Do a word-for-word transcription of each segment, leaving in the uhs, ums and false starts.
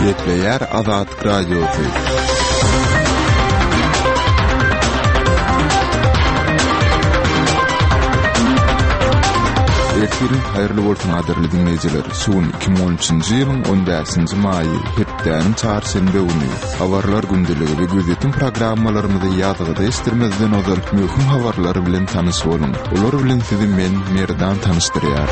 Gepleyer Azad Radyosu. Efirin hayırlı bolsun adırlı dinleyiciler. Suun iki bin on üçinji ýylyň on beşinji maýy hepdäniň çarşembe güni habarlar gündeligi we gözetim programmalarymyzda ýadygyda estirmezden ozal möhüm habarlary bilen tanyş bolun. Olar bilen sizi men Merdan tanışdyrýar.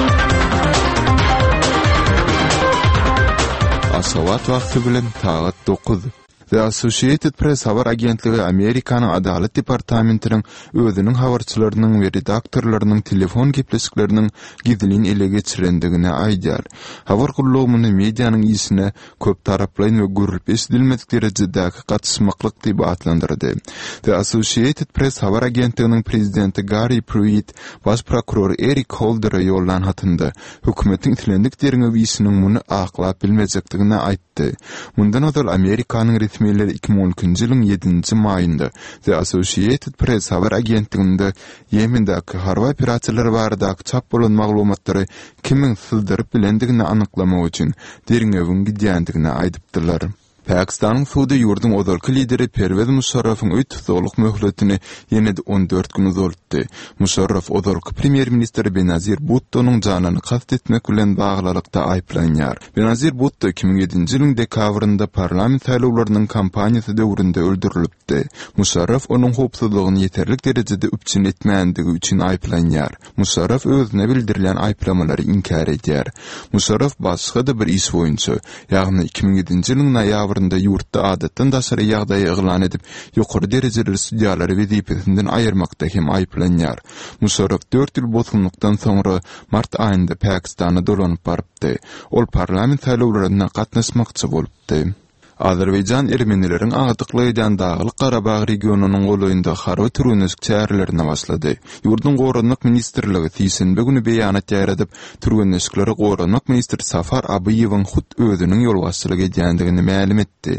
Asawat wagty bilen saat dokuz. The Associated Press habar agentligi Amerikanyň Adalet Departamentiniň özüniň habarçylarynyň we redaktorlarynyň telefon gepleşikleriniň gizliliğini ele geçirendigine aýdýar. Habar gurulmagyny medianyň ýysine köp taraplaýan we görülip esdilmedik derejedäki gatnaşmaklyk diýip atlandyrdy. The Associated Press habar agentliginiň prezidenti Gary Pruitt, baş prokuror Eric Holder'a ýollan hatynda hökümetiň tilenliklerine ýysiniň muny aklap bilmejekdigine aýtdy. Mundan öňe Amerikanyň resmi iki bin on üçinji ýylyň ýedinji maýynda The Associated Press habar agentliginde Yemendäki harba operasiýalary baradaky çap bolan maglumatlary kimin syldyryp bilendigini anyklamak üçin derňewin gidýändigini aýdypdylar. Pakistanyň suwdy ýurdunyň ozalky lideri Pervez Musharrafyň öýt tutuklyk möhletini ýene-de on dört gün uzatdy. Musharraf ozalky premier ministri Benazir Bhutto'nyň janyny kast etmek bilen baglykda aýplanýar. Benazir Bhutto iki bin ýedinji ýylyň dekabrynda parlament saýlawlarynyň kampaniýasy döwründe öldürilipdi. Musharraf onuň howpsuzlygyny ýeterlik derejede üpçün etmänligi üçin aýplanýar. Musharraf özüne bildirilen aýplamalary inkar edýär. Musharraf başga bir iş boýunça, ýagny iki bin ýedinji ýylyň noýabrynda ýurtda adatdan daşary ýagdaý eglan edip, ýokary derejeli sudyalary wezipesinden aýyrmakda hem aýplanýar. Musharraf dört ýyl bozgunlukdan soňra mart aýynda Pakistana dolanyp barypdy. Ol parlament saýlawlaryna gatnaşmakçy bolupdy. Azerbaýjan ermenileriň agdyklydan Dağlyk Garabag regionunyň goýunda harby türünüsk çärelerine başlady. Ýurdun Goranlyk ministrligi Tiýsenbe güni beýanat ýaýradyp, türünüskleri Goranlyk ministri Safar Abiýewiň hut özüniň ýolbaşçylyk edýändigini ma'lum etdi.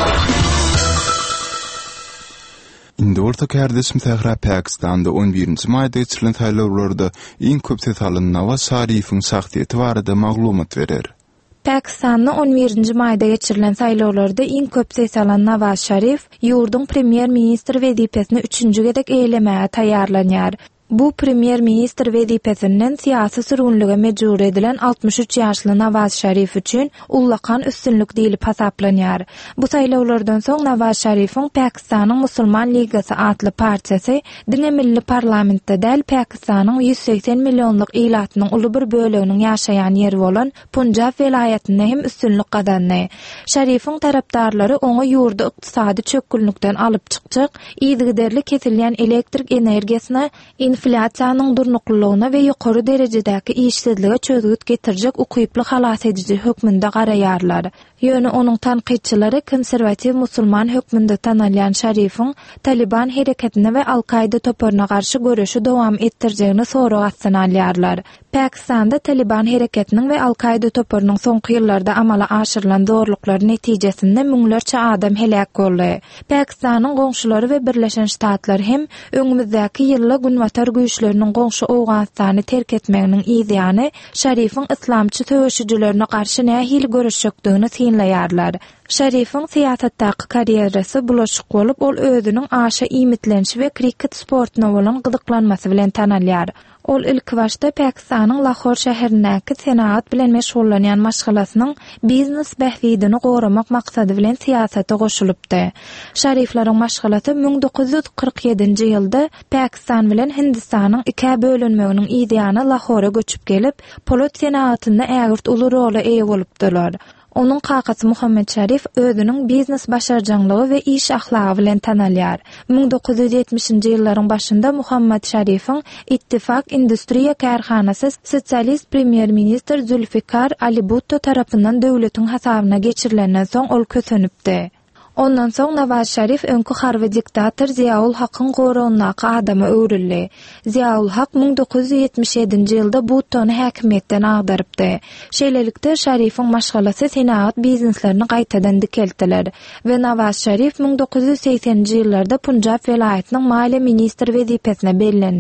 Indi orta kardeşim Sahra Pakistanda on birinji maýda geçirilen saýlawlarda iň köp ses alan Nawaz Şaryfyň şahsiýeti barada maglumat berer. Pakistanyň on birinji maýda geçirilen saýlawlarda iň köp ses alan Nawaz Şaryf ýurdun premier ministri wezipesini üçünji gedek eýlemäge taýýarlanýar. Bu premier ministr wezipesinden siyasi sürgünlüge mejbur edilen altmış üç ýaşly Nawaz Şaryf üçin ullakan üstünlük diýilip hasaplanýar. Bu saýlawlardan soň Nawaz Şaryfyň Pakistanyň Musulman Ligasy atly partiýasy Dine Milli Parlamentde däl Pakistanyň ýüz seksen millionlyk ilatynyň uly bir böleginiň ýaşaýan ýeri bolan Punjab welaýatyna hem üstünlük gazandy. Şaryfyň tarapdarlary oňa ýurda ykdysady çökgünlükden alyp çykjak, ýygyderli kesilýän elektrik energiýasyny inflasiýanyň durnuklygyna we ýokary derejedäki işsizlige çözgüt getirjek ukyply halas edici hökmünde garaýarlar. Ýöne onuň tanqidçilari konserwativ musulman hökmünde tanalýan Şaryfyň Taliban hereketine we Al-Qaida toparyna garşy görüşi dowam etdirjegini soragat sanalýarlar. Pakistanda Taliban hereketiniň we Al-Qaida toparynyň soňky ýyllarda amala aşyrylan zorluklary netijesinde müňlerçe adam helak boldy. Pakistanyň goňşulary we Birleşen Ştatlar hem öňümüzdäki ýylla günwatar güýçleriniň goňşy Awganistany terk etmeginiň ýyzyny Şaryfyň islamçy töweşijilerine garşy nähil görüşjekdigini synlaýarlar. Şaryfyň siýasatdaky karierasy bulaşyk bolup, ol özüniň aşa imitlenişi we kriket sportuna bolan gyzyklanmasy bilen tanalýar. Ol ilk başda Pakistanyň Lahor şäherindäki senaat bilen meşgullanýan maşgalasynyň biznes behwidini goramak maksady bilen siýasata goşulypdy. Şaryflaryň maşgalasy bin dokuz ýüz kırk ýedinji ýylda Pakistan bilen Hindistanyň iki bölünmeginiň ýygyny Lahora göçüp gelip, polat senatynda ägirt uly rola eýe bolupdylar. Onuň kakasy Muhammed Şaryf özüniň biznes başarjanglygy we iş ahlagy bilen tanalýar. bin dokuz ýüz ýetmişinji ýyllaryň başynda Muhammed Şaryfyň Ittifak Industriýa Karhanasy sosialist premier ministr Zulfikar Ali Bhutto tarapyndan döwletiň hasabyna geçirilenden soň ol kösenipdi. Ondan soň Nawaz Şaryf öňkü harby diktator Ziaul Hakyň goragynyňky adamy öwrildi. Ziaul Hak bin dokuz ýüz ýetmiş ýedinji ýylda Bhuttony häkimetden agdarypdy. Şeýlelikde Şaryfyň maşgalasy senaat bizneslerini gaýtadan dikeltdiler we Nawaz Şaryf bin dokuz ýüz seksenji ýyllarda Punjab welaýatynyň maliýe ministri wezipesine bellendi.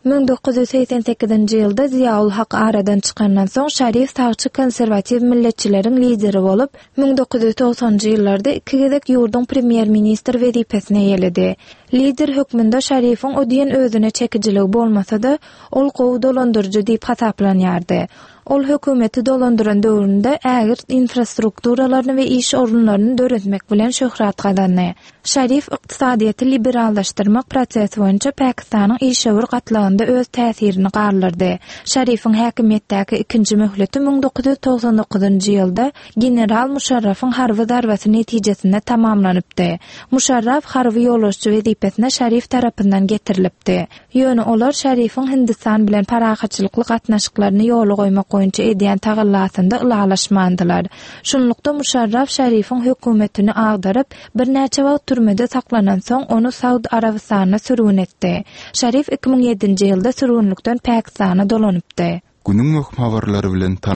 ming dokuz yüz seksen sekizinji ýylda Ziyaul Haq aradan çykandan soň Şerif sagçy konserwativ milletçileriň lideri bolup, ming dokuz yüz doksanjy ýyllarda iki gezek ýurdun premier ministr wezipesine ýeledi. Lider hökmünde Şerifiň o diýen özüne çekijiligi bolmasa-da, ol gowy dolandyrjy diýip hasaplanýardy. Ol hökümeti dolandyran döwründe ägir infrastrukturalarny we iş orunlaryny döretmek bilen şöhrat gazandy. Şerif ykdysadyýaty liberallaşdyrmak prosesi boýunça Pakistanyň işäwir gatlagynda öz täsirini garlyrdy. Şerifiň häkimetdäki ikinji möhleti ming dokuz yüz toksan dokuzunjy ýylda general Musharrafyň harby darbasy netijesinde tamamlanypdy. Musharraf harby ýoluşçy wezipesine Şerif tarapyndan getirilipdi. Ýöne olar Şerifiň Hindistan bilen paragaçylykly gatnaşyklaryny ýoly goýmak boýunça edýän tagallasynda ylagalaşmandylar. Şunlukda Musharraf Şerifiň hökümetini agdaryp, bir näçe wagt türmede saklanan soň onu Saudi Arabistanına sürgün etdi. Şerif iki ming ýedinji ýylda sürgünlükden Pakistana dolanypdy. Günüň möhüm habarlary bilen